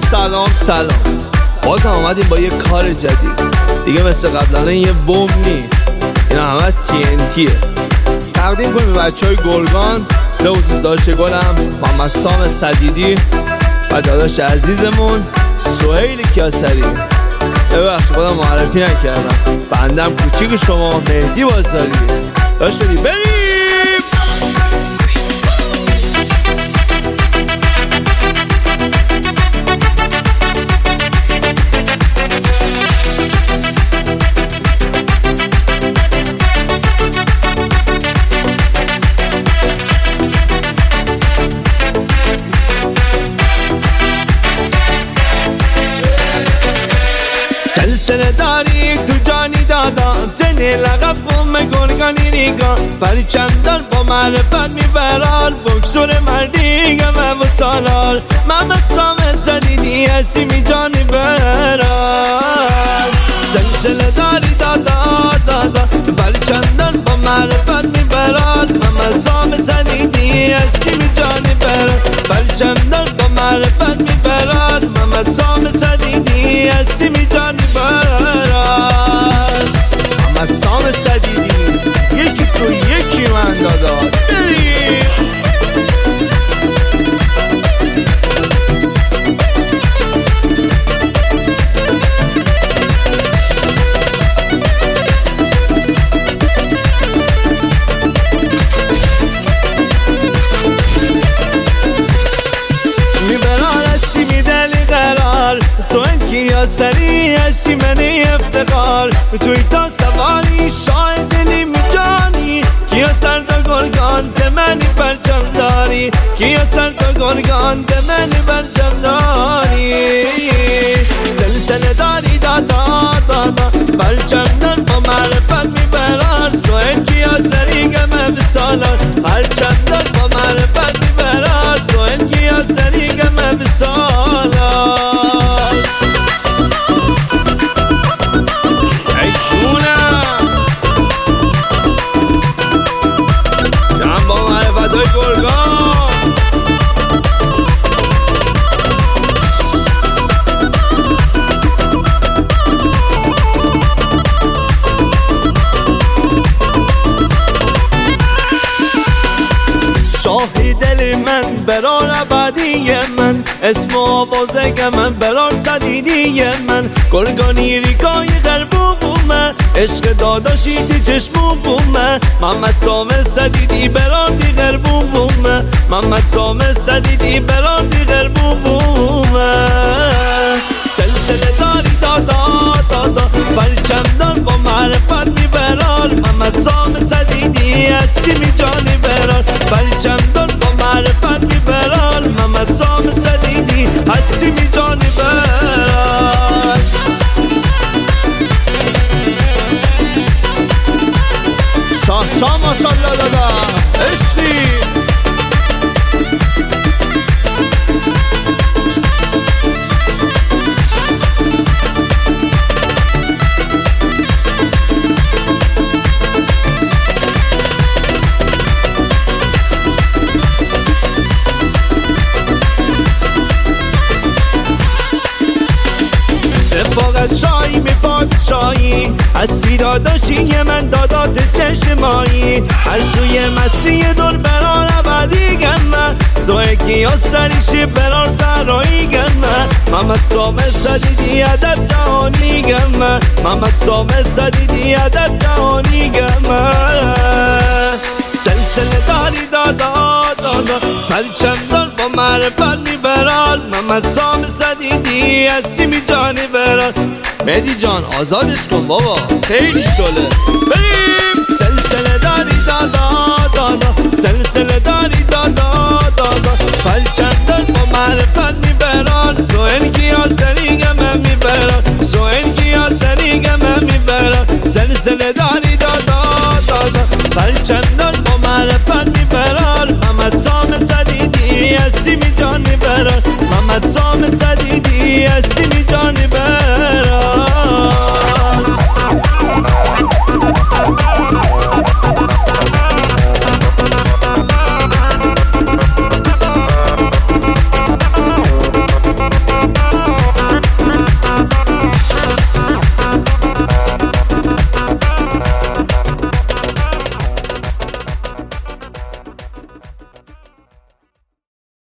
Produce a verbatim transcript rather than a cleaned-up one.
سلام سلام، باز هم آمدیم با یه کار جدید دیگه. مثل قبلا یه بوم نی، اینا همه تی ان تیه. تقدیم کنیم به بچه های گرگان، به خصوص داداش گلم محمد سام صدیدی و داداش عزیزمون سهیل کیاسری. ببخشید خودم معرفی نکردم، بندم کوچیک شما مهدی بازاری. داش بدی بریم. سلسله داری تو جانی دادا، تنی لقب قوم گرگانی ریگان، پریچندار با معرفت میبرار، بکسور مردی گمه و سالار. محمد سام صدیدی اسیمی جانی برار. سلسله داری دادا دادا، پریچندار با معرفت میبرار، محمد سام صدیدی اسیمی جانی برار. پریچندار با معرفت میبرار، محمد سام صدیدی اسیمی جانی برار. محمد سام صدیدی یکی تو یکی من دادا. بریم. کیاسری هستی منی افتخار، توی تا سواری شاید دلی میجانی. کیاسر تا گرگان دمنی پرچم داری، کیاسر تا گرگان دمنی پرچم داری. سلسله داری دادا دادا، پرچم دار با معرفت میبرار. سهیل کیاسری گمه به سالار، پرچم دار با معرفت میبرار. سهیل کیاسری گمه به سالار. شاهی دل من برار ابدی من، اسم و آوازگ من برار صدیدی من. گرگانی ریکای غربومه، عشق داداشی تی چشمومه. محمد سام صدیدی برار دی غربومه، محمد سام صدیدی برار دی غربومه. سلسله داری دادا دادا، پرچم دار با معرفت میبرار. محمد سام صدیدی هستی می جانی برار، پرچم دار با معرفت میبرار. محمد سام صدیدی هستی می جانی برار. شاه شاه ماشالله دادا عشقی. فقط شایی می پادشایی، هستی داداشی من دادات چشمایی. هر سوی مسیح دور برار ابدی گمه، سوی کیاسریشی برار سرایی گمه. محمد سام صدیدی عدد جهانی گمه، محمد سام صدیدی عدد جهانی گمه. سلسله داری دادا دادا، پرچم دار با معرفت میبرار. محمد سام صدیدی هستی می جانی برار. مهدی جان آزادش کن بابا، خیلی شله. بریم. سلسله داری دادا دادا، سلسله داری دادا دادا، پرچم دار با معرفت میبرار. سهیل کیاسری گمه میبرار، سهیل کیاسری گمه میبرار. سلسله داری دادا دادا، پرچم دار با معرفت میبرار. محمد سام صدیدی هستی می جانی برار. محمد سام صدیدی هستی می جانی